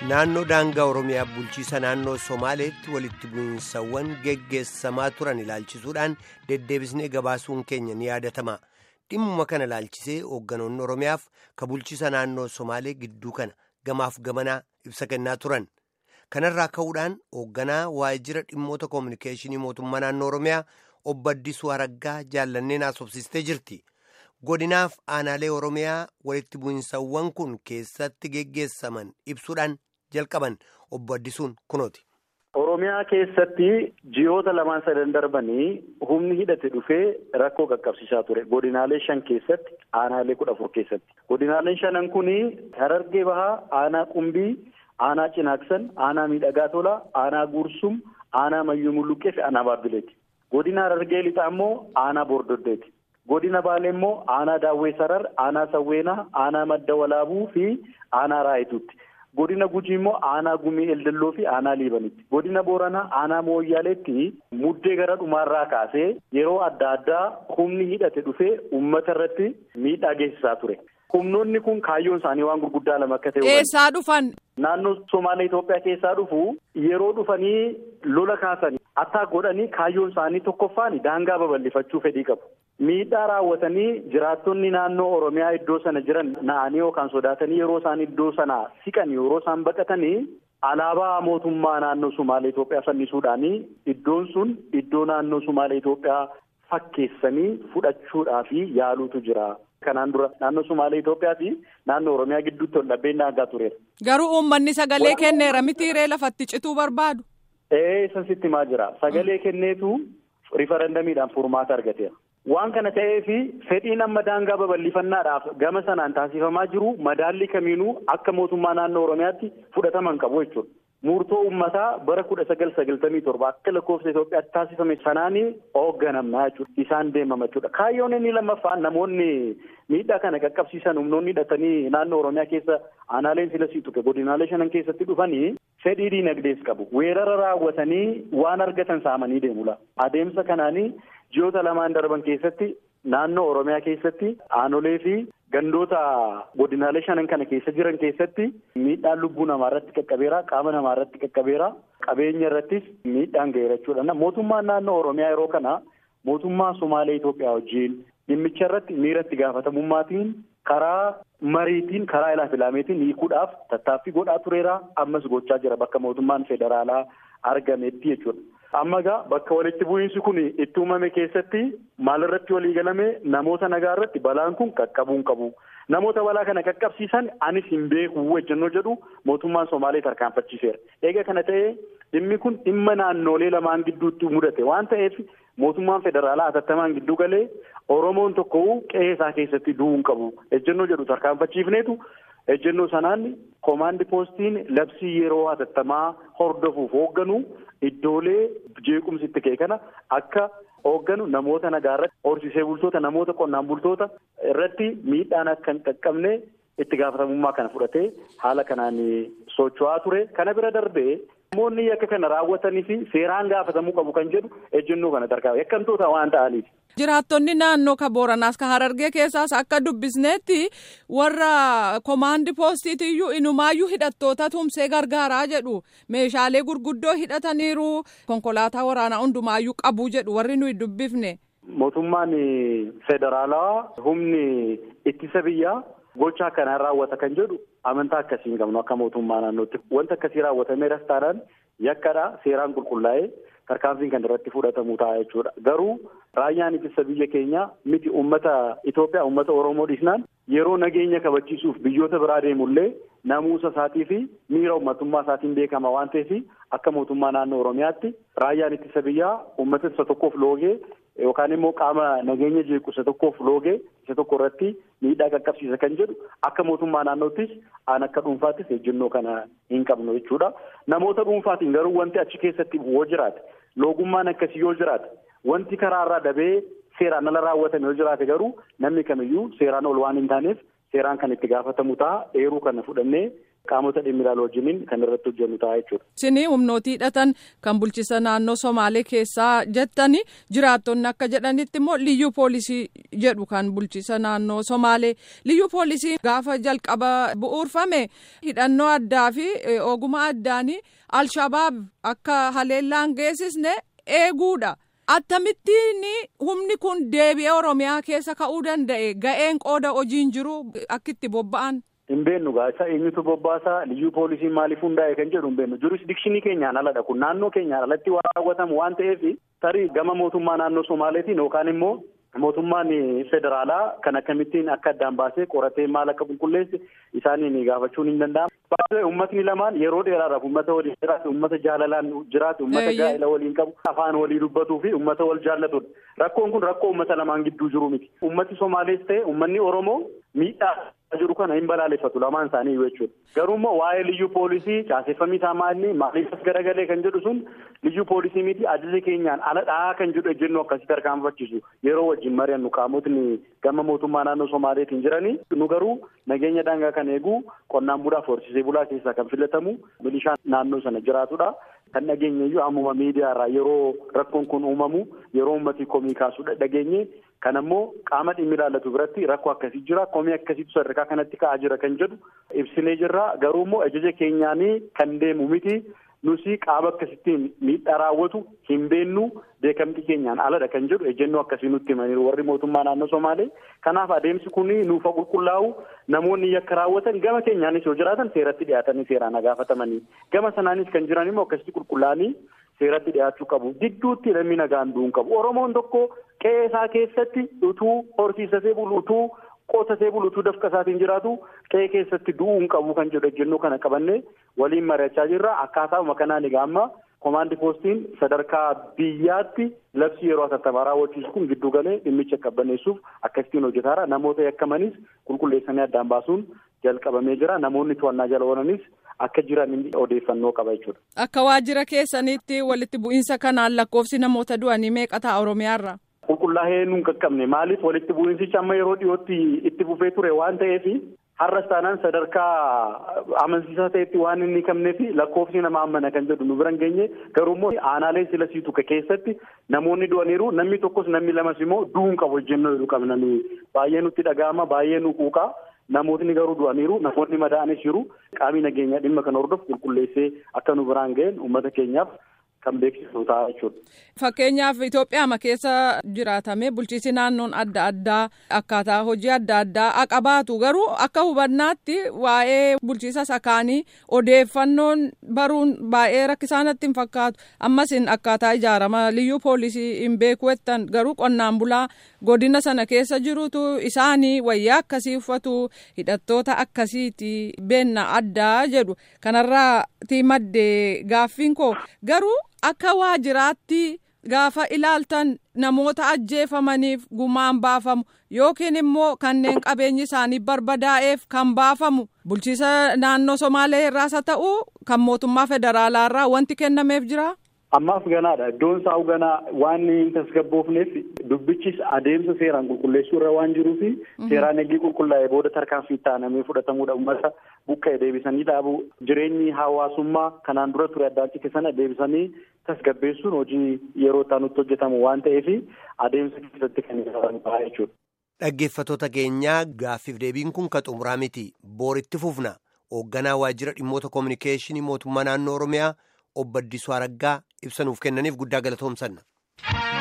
Naannoo daangaa Oromiyaa bulchiisa naannoo Somaaleetti walitti bu'iinsawwan geggeessamaa turan ilaalchisuudhaan deddeebisnee gabaasuun keenya ni yaadatama. Dhimmuma kana ilaalchisee hoogganoonni Oromiyaaf ka bulchiisa naannoo Somaalee gidduu kana gamaaf gamanaa ibsa kennaa turan. Kanarraa ka'uudhaan hoogganaa waajjira dhimmoota koominikeeshinii mootummaa naannoo Oromiyaa obbo Addisuu Araggaa jaallanneen haasofsiistee jirti. Godinaaf aanaalee Oromiyaa walitti bu'iinsawwan kun keessatti geggeessaman ibsuudhaan jalqaban obbo Addisuun kunooti. Oromiyaa keessatti ji'oota lamaan sadan darbanii humni hidhate dhufee rakkoo qaqqabsiisaa ture. Godinaalee 5 keessatti, aanaalee 14 keessatti. Godinaaleen 5 kuni Harargee Bahaa, aanaa Qumbii, aanaa Cinaaksan, aanaa Miidhagaa Tolaa, aanaa Gursum, aanaa Mayyuu Mulluqqee fi aanaa Baabbileeti. Godina Harargee Lixaa immoo aanaa Boordoddeeti. Godina Baalee immoo aanaa Daawwee Sarar, aanaa Sawweenaa, aanaa Madda Walaabuu fi aanaa Raayituutti. Godina Gujii immoo aanaa Gumii Eldelloo fi aanaa Liibanitti. Godina Booranaa aanaa Mooyyaaleetti muddee gara dhumaarraa kaasee yeroo adda addaa humni hidhate dhufee uummata irratti miidhaa geessisaa ture. Humnoonni kun kaayyoon isaanii waan gurguddaa lama akka ta'e. Eessaa dhufan? Naannoo Somaalee Itoophiyaa keessaa dhufu yeroo dhufanii lola kaasanii attaak godhanii kaayyoon isaanii tokkoffaan daangaa babal'ifachuu fedhii qabu. Miidhaa raawwatanii jiraattonni naannoo Oromiyaa iddoo sana jiran na'anii yookaan sodaatanii yeroo isaan iddoo sana siqan yeroo isaan baqatanii alaabaa mootummaa naannoo Somaalee Itoophiyaa fannisuudhaanii iddoon sun iddoo naannoo Somaalee Itoophiyaa fakkeessanii fudhachuudhaaf yaaluutu jira. Kanaan dura naannoo Somaalee Itoophiyaa fi naannoo Oromiyaa gidduutti ol dhabbeen nagaa tureera. Garuu uummanni sagalee kenneera miti ree lafatti cituu barbaadu? San sitti maa jira. Sagalee kenneetu riifarandamiidhaan furmaata argateera. Waan kana ta'eef fedhiin amma daangaa babal'ifannaadhaaf gama sanaan taasifamaa jiru madaalli kamiinuu akka mootummaa naannoo Oromiyaatti fudhataman qabu jechuudha. Murtoo uummataa bara 1997 akka lakkoofsa Itoophiyaatti taasifame sanaanii hoogganamna jechuudha. Isaan deemama jechuudha. Kaayyoon inni lammaffaan namoonni miidhaa kana qaqqabsiisan humnoonni hidhatanii naannoo Oromiyaa keessa aanaaleen filasii tuqe godinaalee 5 keessatti dhufanii fedhii diinagdees qabu. Weerara raawwatanii waan argatan saamanii deemula. Adeemsa kanaanii ji'oota lamaan darban keessatti naannoo Oromiyaa keessatti aanolee fi gandoota godinaalee 5 kana keessa jiran keessatti miidhaan lubbuu namaa irratti qaqqabeera, qaama namaa irratti qaqqabeera, qabeenya irrattis miidhaan ga'eera jechuudha. Mootummaan naannoo Oromiyaa yeroo kana mootummaa Somaalee Itoophiyaa wajjin dhimmicha irratti miira itti gaafatamummaatiin karaa mariitiin karaa ilaameetiin hiikuudhaaf tattaaffii godhaa tureera. Ammas gochaa jira bakka mootummaan federaalaa argametti jechuudha. Amma egaa bakka walitti bu'iinsi kun itti uumame keessatti maalirratti walii galame namoota nagaa irratti balaan kun qaqqabuu hin qabu. Namoota balaa kana qaqqabsiisan anis hin beeku wajjannoo jedhu mootummaan Somaalee tarkaanfachiiseera. Eega kana ta'ee dhimmi kun dhimma naannolee lamaan gidduutti mudate waan ta'eef mootummaan federaalaa atattamaan gidduu galee Oromoon tokko qe'ee isaa keessatti du'uu hin qabu. Ejjennoo jedhu tarkaanfachiifneetu ejjennoo sanaan koomaandi poostiin labsii yeroo atattamaa hordofuuf hoogganu iddoolee jeequmsi itti ka'e kana akka hoogganu namoota nagaa irratti horsiisee bultoota namoota qonnaan bultoota irratti miidhaan akka hin qaqqabne itti gaafatamummaa kana fudhatee haala kanaan socho'aa ture. Kana bira darbee namoonni akka kana raawwatanii fi seeraan gaafatamuu qabu kan jedhu ejjennoo kana tarkaanfate yakkamtoota waan ta'aniif. Jiraattonni naannoo ka Booranaas ka Harargee keessaas akka dubbisneetti warra koomaandi poostiitiyyuu inumaayyuu hidhattoota tumsee gargaaraa jedhu meeshaalee gurguddoo hidhataniiru konkolaataa waraanaa hundumaayyuu qabu jedhu warri nuyi dubbifne. Mootummaan federaalaa humni ittisa biyyaa gocha akkanaa raawwata kan jedhu amantaa akkasii hin qabnu akka mootummaa naannootti. Wanta akkasii raawwatameeras taanaan yakkadha seeraan qulqullaa'ee tarkaanfiin kan irratti fudhatamu ta'a jechuudha. Garuu raayyaan ittisa biyya keenya miti uummata Itoophiyaa uummata Oromoo dhiisnaan yeroo nageenya kabachiisuuf biyyoota biraa deemullee namuusa isaatii fi miira uummatummaa isaatiin beekama waan ta'eef akka mootummaa naannoo Oromiyaatti raayyaan ittisa biyyaa uummata isa tokkoof loogee yookaan immoo qaama nageenya jeequ isa tokkoof loogee isa tokko irratti miidhaa qaqqabsiisa kan jedhu akka mootummaa naannoottis aan akka dhuunfaattis ejjennoo kana hin qabnu jechuudha. Namoota dhuunfaatiin garuu wanti achi keessatti yoo jiraate loogummaan akkasii yoo jiraate wanti karaarraa dabee seeraan ala raawwatame yoo jiraate garuu namni kamiyyuu seeraan ol waan hin taaneef seeraan kan itti gaafatamu ta'a. Eeruu kana fudhannee qaamota dhimmi ilaalu wajjiniin kan irratti hojjennu ta'a jechuudha. Isin humnooti hidhatan kan bulchiisa naannoo Somaalee keessaa jettani jiraattonni akka jedhanitti immoo liyyuu poolisii jedhu kan bulchiisa naannoo Somaalee. Liyyuu poolisii gaafa jalqaba bu'uurfame hidhannoo addaa fi ogummaa addaanii Alshabaab akka haleellaan geessisne eeguudha. Attamittiin humni kun deebi'ee Oromiyaa keessa ka'uu danda'e ga'een qooda hojiin jiru akka itti bobba'an. Hin beennu gaasa eenyutu bobbaasaa liyyuu poolisiin maaliif hundaa'e kan jedhu hin beennu jurisdikshinii keenyaan aladha kun naannoo keenyaan alatti waan raawwatamu waan ta'eef tarii gama mootummaa naannoo Somaaleetiin yookaan immoo mootummaan federaalaa kan akkamittiin akka addaan baasee qoratee maal akka qulqulleesse isaaniin gaafachuun hin danda'amu. Baay'ee uummatni lamaan yeroo dheeraadhaaf uummata waliin jiraatu uummata jaalalaan jiraatu uummata gaa'ela waliin qabu afaan walii dubbatuu fi uummata wal jaallatudha. Rakkoon kun rakkoo uummata lamaan gidduu jiru miti. Uummati Somaalees ta'e uummanni Oromoo miidhaa jiru kana hin balaaleffatu lamaan isaanii jechuudha. Garuu immoo waa'ee liyyuu poolisii caaseffamii isaa maaliif garagalee kan jedhu sun liyyuu poolisii miti ajaja keenyaan ala dhahaa kan jedhu ejjennoo akkasii tarkaanfachiisu yeroo wajjin mari'annu qaamotni gama mootummaa naannoo Somaaleetiin jiranii nu garuu nageenya daangaa kan eegu qonnaan bulaaf horsiisee bulaa keessaa kan filatamu milishaan naannoo sana jiraatudha. Kan dhageenyeyyuu ammuma miidiyaarraa yeroo rakkoon kun uumamu yeroo uummatni komii kaasuu dhageenye kan ammoo qaama dhimmi ilaallatu biratti rakkoo akkasii jira komii akkasiitu sadarkaa kanatti ka'aa jira kan jedhu ibsinee jirra garuu immoo ajaja keenyaanii kan deemu miti nusi qaama akkasittiin miidhaa raawwatu hin beennu beekamtii keenyaan aladha kan jedhu ejjennoo akkasii nutti himaniiru warri mootummaa naannoo Somaalee. Kanaaf adeemsi kun nuuf qulqullaa'u namoonni yakka raawwatan gama keenyaanis yoo jiraatan seeratti dhiyaatanii seeraan gaafatamanii gama sanaanis kan jiran immoo akkasitti qulqullaa'anii seeratti dhiyaachuu qabu. Gidduutti namni nagaan du'uun qabu. Oromoon tokko qe'ee isaa keessatti utuu horsiisatee bulu utuu qotatee bulu utuu dafqa isaatiin jiraatu qe'ee keessatti du'uun qabu kan jedhu ejjennoo kana qabannee waliin mari'achaa jirra. Akkaataa'uma kanaan egaa amma komaandi poostiin sadarkaa biyyaatti labsii yeroo atattamaa raawwachiisu kun giddu galee dhimmicha qabbaneessuuf akkasittiin hojjetaara. Namoota yakkamanis qulqulleessanii addaan baasuun jalqabamee jira. Namoonni to'annaa jala oolanis akka jiran odeeffannoo qaba jechuudha. Akka waajjira keessanitti walitti bu'iinsa kanaan lakkoofsi namoota du'anii meeqa ta'a Oromiyaarra? Qulqullaa'ee nuun qaqqabne maaliif walitti bu'iinsichi amma yeroo dhiyootti itti fufee ture waan ta'eef har'as taanaan sadarkaa amansiisaa ta'etti waan inni qabneef lakkoofsi nama ammana kan jedhu nu biran geenye garuu immoo aanaalee sila siitu keessatti namoonni du'aniiru namni tokkos namni lamas immoo du'uun qabu ejjennoo jedhu qabna baay'ee nutti dhaga'ama baay'ee nu quuqa. Namootni garuu du'aniiru namoonni madaa'anis jiru qaamni nageenyaa dhimma kana hordofu qulqulleessee akka nu biraan ga'een uummata keenyaaf kan beeksisu ta'a jechuudha. Fakkeenyaaf Itoophiyaa keessa jiraatame bulchiinsi naannoon adda addaa akkaataa hojii adda addaa qabaatu garuu akka hubannaatti waa'ee bulchiinsa sakaanii odeeffannoon baruun baay'ee rakkisaanatti hin fakkaatu. Ammas akkaataa ijaarama liyyuu poolisii hin beeku jettan garuu qonnaan bulaa godina sana keessa jirutu isaanii wayyaa akkasii uffatu hidhattoota akkasiiti beenna addaa jedhu kanarraati maddee gaaffiin koo garuu. Akka waajjiraatti gaafa ilaaltan namoota ajjeefamaniif gumaan baafamu yookiin immoo kanneen qabeenyi isaanii barbadaa'eef kan baafamu bulchiinsa naannoo Somaalee irraas haa ta'u kan mootummaa federaalaa irraa wanti kennameef jira. Ammaaf ganaadha. Iddoon isaa ganaa waan hin tasgabboofneef dubbichis adeemsa seeraan qulqulleessuu irra waan jiruufi seeraan eegii qulqullaa'ee booda tarkaanfii taanamee fudhatamuudha. Uummata buqqa'e deebisanii dhaabu jireenyi hawaasummaa kanaan dura ture addaan cite sana deebisanii tasgabbeessuun hojii yeroo taanutti hojjetamu waan ta'eef adeemsa keessatti kan ilaalamudha jechuudha. Dhaggeeffattoota keenyaa gaaffiif deebiin kun ka xumuraa miti. Booritti fufna. Hoogganaa waajjira dhimmoota koominikeeshinii mootummaa naannoo Oromiyaa Obbo Addisuu Araggaa ibsa nuuf kennaniif guddaa galatoomsanna.